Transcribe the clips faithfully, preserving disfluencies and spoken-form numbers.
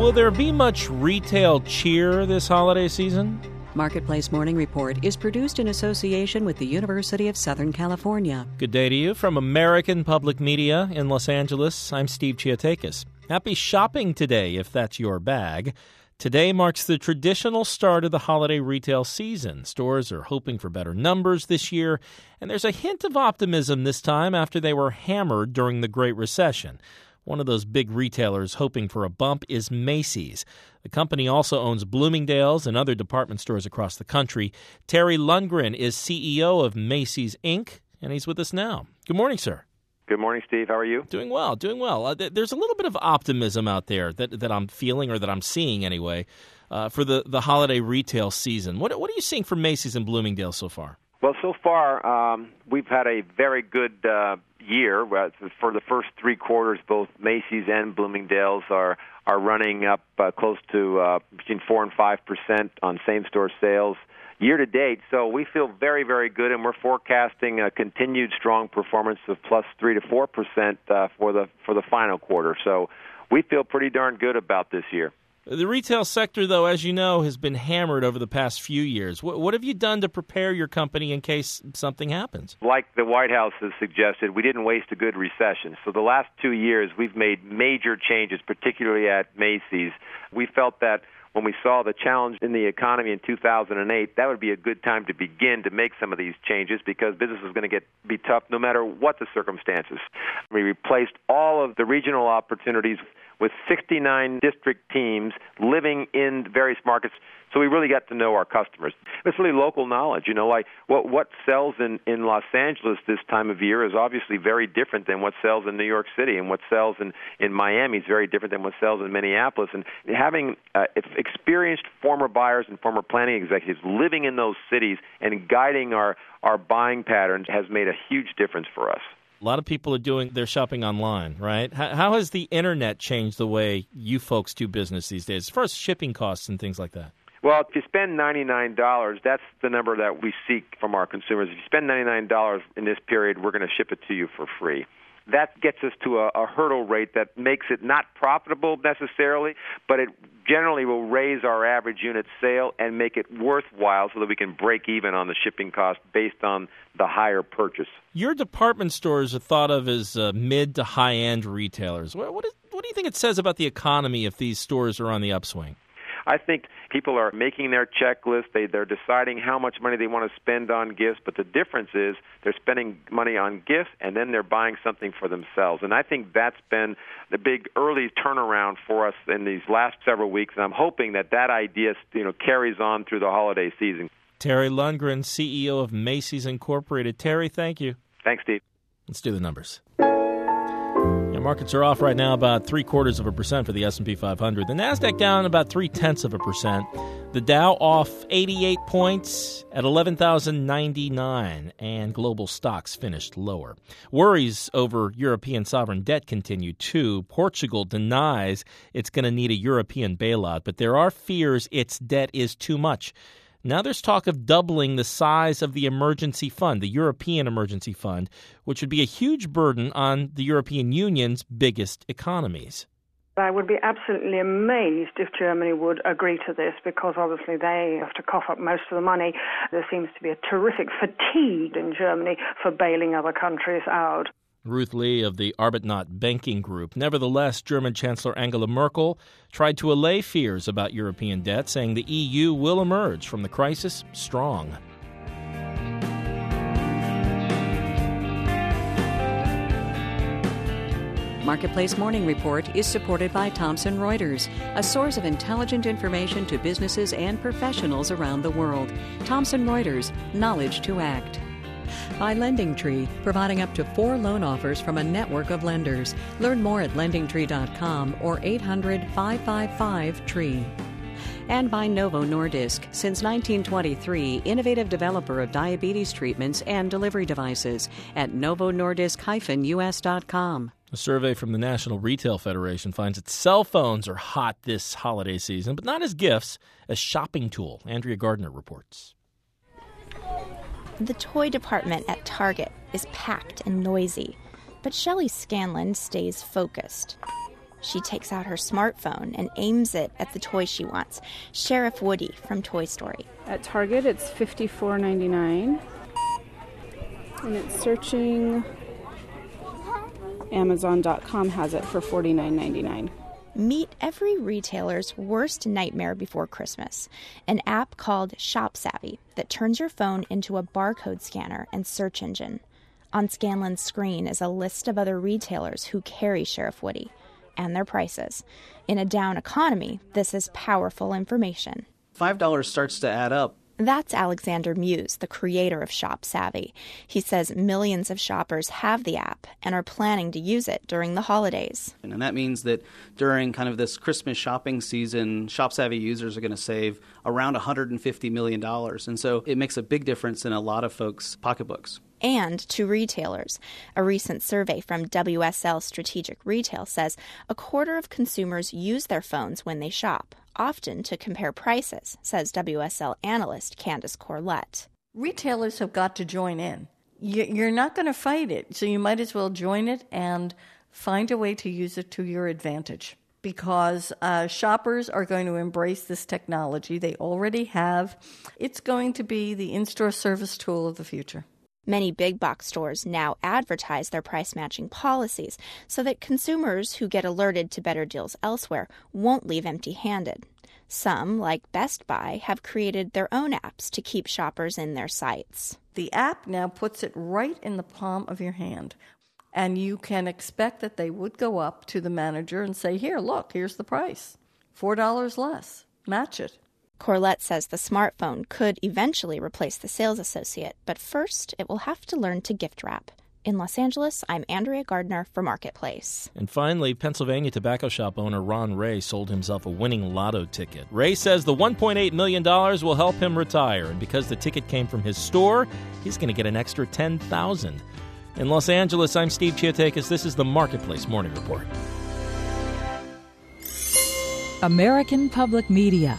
Will there be much retail cheer this holiday season? Marketplace Morning Report is produced in association with the University of Southern California. Good day to you from American Public Media in Los Angeles. I'm Steve Chiotakis. Happy shopping today, if that's your bag. Today marks the traditional start of the holiday retail season. Stores are hoping for better numbers this year, and there's a hint of optimism this time after they were hammered during the Great Recession. One of those big retailers hoping for a bump is Macy's. The company also owns Bloomingdale's and other department stores across the country. Terry Lundgren is C E O of Macy's, Incorporated, and he's with us now. Good morning, sir. Good morning, Steve. How are you? Doing well, doing well. Uh, th- there's a little bit of optimism out there that, that I'm feeling, or that I'm seeing anyway, uh, for the, the holiday retail season. What, what are you seeing from Macy's and Bloomingdale's so far? Well, so far, um, we've had a very good uh, year. For the first three quarters, both Macy's and Bloomingdale's are are running up uh, close to uh, between four and five percent on same-store sales year to date. So we feel very, very good, and we're forecasting a continued strong performance of plus three to four percent uh, for the for the final quarter. So we feel pretty darn good about this year. The retail sector, though, as you know, has been hammered over the past few years. What, what have you done to prepare your company in case something happens? Like the White House has suggested, we didn't waste a good recession. So the last two years, we've made major changes, particularly at Macy's. We felt that when we saw the challenge in the economy in two thousand eight, that would be a good time to begin to make some of these changes because business is going to get be tough no matter what the circumstances. We replaced all of the regional opportunities with sixty-nine district teams living in various markets, so we really got to know our customers. It's really local knowledge, you know, like what what sells in, in Los Angeles this time of year is obviously very different than what sells in New York City, and what sells in, in Miami is very different than what sells in Minneapolis. And having uh, experienced former buyers and former planning executives living in those cities and guiding our, our buying patterns has made a huge difference for us. A lot of people are doing their shopping online, right? How, how has the internet changed the way you folks do business these days, as far as shipping costs and things like that? Well, if you spend ninety-nine dollars, that's the number that we seek from our consumers. If you spend ninety-nine dollars in this period, we're going to ship it to you for free. That gets us to a, a hurdle rate that makes it not profitable necessarily, but it generally will raise our average unit sale and make it worthwhile so that we can break even on the shipping cost based on the higher purchase. Your department stores are thought of as uh, mid to high-end retailers. What, what, is, what do you think it says about the economy if these stores are on the upswing? I think people are making their checklist. They, they're deciding how much money they want to spend on gifts, but the difference is they're spending money on gifts and then they're buying something for themselves. And I think that's been the big early turnaround for us in these last several weeks, and I'm hoping that that idea you know, carries on through the holiday season. Terry Lundgren, C E O of Macy's, Incorporated. Terry, thank you. Thanks, Steve. Let's do the numbers. Yeah, markets are off right now about three-quarters of a percent for the S and P five hundred. The NASDAQ down about three-tenths of a percent. The Dow off eighty-eight points at eleven thousand ninety-nine, and global stocks finished lower. Worries over European sovereign debt continue, too. Portugal denies it's going to need a European bailout, but there are fears its debt is too much. Now there's talk of doubling the size of the emergency fund, the European Emergency Fund, which would be a huge burden on the European Union's biggest economies. I would be absolutely amazed if Germany would agree to this because obviously they have to cough up most of the money. There seems to be a terrific fatigue in Germany for bailing other countries out. Ruth Lee of the Arbitnot Banking Group. Nevertheless, German Chancellor Angela Merkel tried to allay fears about European debt, saying the E U will emerge from the crisis strong. Marketplace Morning Report is supported by Thomson Reuters, a source of intelligent information to businesses and professionals around the world. Thomson Reuters, knowledge to act. By LendingTree, providing up to four loan offers from a network of lenders. Learn more at lending tree dot com or eight hundred, five five five, T R E E. And by Novo Nordisk, since nineteen twenty-three, innovative developer of diabetes treatments and delivery devices at novo nordisk dash u s dot com. A survey from the National Retail Federation finds that cell phones are hot this holiday season, but not as gifts, as shopping tool. Andrea Gardner reports. The toy department at Target is packed and noisy, but Shelley Scanlon stays focused. She takes out her smartphone and aims it at the toy she wants. Sheriff Woody from Toy Story. At Target, it's fifty-four ninety-nine. And it's searching. Amazon dot com has it for forty-nine ninety-nine. Meet every retailer's worst nightmare before Christmas, an app called ShopSavvy that turns your phone into a barcode scanner and search engine. On Scanlan's screen is a list of other retailers who carry Sheriff Woody and their prices. In a down economy, this is powerful information. five dollars starts to add up. That's Alexander Muse, the creator of ShopSavvy. He says millions of shoppers have the app and are planning to use it during the holidays. And that means that during kind of this Christmas shopping season, ShopSavvy users are going to save around one hundred fifty million dollars. And so it makes a big difference in a lot of folks' pocketbooks. And to retailers. A recent survey from W S L Strategic Retail says a quarter of consumers use their phones when they shop, often to compare prices, says W S L analyst Candace Corlett. Retailers have got to join in. You're not going to fight it, so you might as well join it and find a way to use it to your advantage. Because uh, shoppers are going to embrace this technology. They already have. It's going to be the in-store service tool of the future. Many big box stores now advertise their price matching policies so that consumers who get alerted to better deals elsewhere won't leave empty-handed. Some, like Best Buy, have created their own apps to keep shoppers in their sights. The app now puts it right in the palm of your hand, and you can expect that they would go up to the manager and say, here, look, here's the price. four dollars less. Match it. Corlett says the smartphone could eventually replace the sales associate, but first it will have to learn to gift wrap. In Los Angeles, I'm Andrea Gardner for Marketplace. And finally, Pennsylvania tobacco shop owner Ron Ray sold himself a winning lotto ticket. Ray says the one point eight million dollars will help him retire, and because the ticket came from his store, he's going to get an extra ten thousand dollars. In Los Angeles, I'm Steve Chiotakis. This is the Marketplace Morning Report. American Public Media.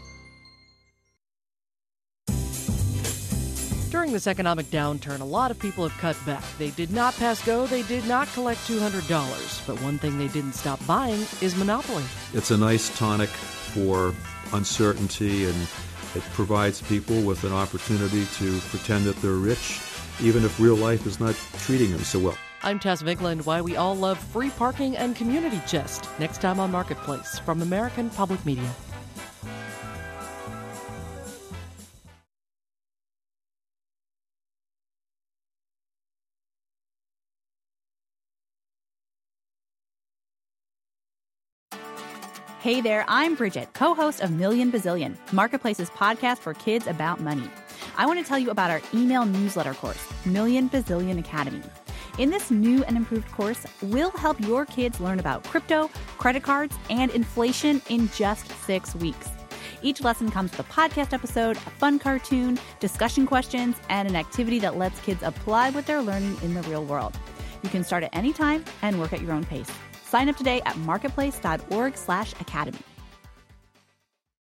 During this economic downturn, a lot of people have cut back. They did not pass go, they did not collect two hundred dollars. But one thing they didn't stop buying is Monopoly. It's a nice tonic for uncertainty, and it provides people with an opportunity to pretend that they're rich, even if real life is not treating them so well. I'm Tess Vigland, why we all love free parking and community chest. Next time on Marketplace from American Public Media. Hey there, I'm Bridget, co-host of Million Bazillion, Marketplace's podcast for kids about money. I want to tell you about our email newsletter course, Million Bazillion Academy. In this new and improved course, we'll help your kids learn about crypto, credit cards, and inflation in just six weeks. Each lesson comes with a podcast episode, a fun cartoon, discussion questions, and an activity that lets kids apply what they're learning in the real world. You can start at any time and work at your own pace. Sign up today at marketplace.org slash academy.